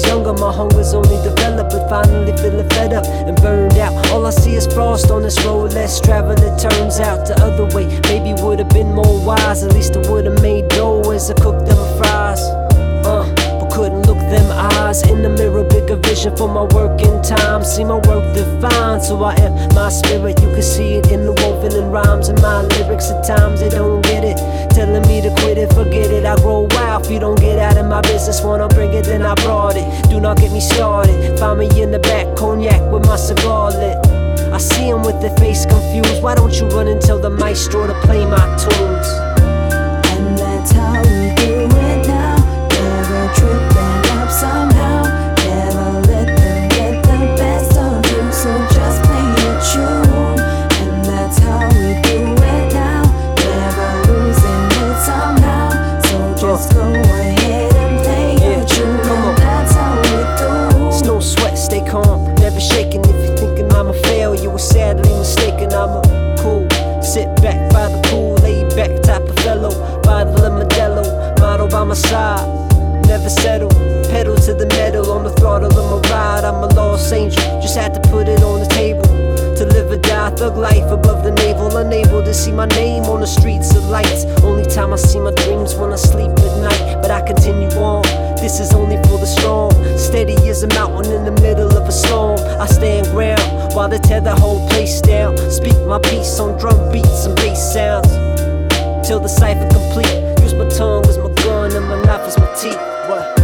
was younger, my hunger's only developed, but finally feeling fed up and burned out. All I see is frost on this road, less travel, it turns out. The other way maybe would've been more wise, at least I would've made dough as I cooked them fries. But couldn't look them eyes in the mirror, bigger vision for my working time. See my work defined, so I am my spirit. You can see it in the woven in rhymes and my lyrics. At times they don't get it, telling me to quit it, forget it. I grow wild if you don't get out of my business. Wanna bring it, then I brought it. Do not get me started. Find me in the back, cognac with my cigar lit. I see them with their face confused. Why don't you run and tell the maestro to play my tunes? And that's how we do it now. Never tripping up somehow. Never let them get the best of you, so just play your tune. And that's how we do it now. Never losing it somehow, so just go ahead and play your tune. And that's how we do. It's no sweat, stay calm, never shaking. If you're thinking I'm a failure, you're sadly mistaken. I'm a cool, sit back by the pool, lay back type of fellow. Bottle of Modelo, model by my side, never settle. Pedal to the metal, on the throttle of my ride. I'm a lost angel, just had to put it on the table. To live or die, thug life above the navel. Unable to see my name on the streets of lights. Only time I see my dreams when I sleep at night. But I continue on, this is only for the strong. Steady as a mountain in the middle of a storm. I stand ground while they tear the whole place down. Speak my piece on drum beats and bass sounds, till the cipher complete. Use my tongue as my gun and my knife as my teeth. What?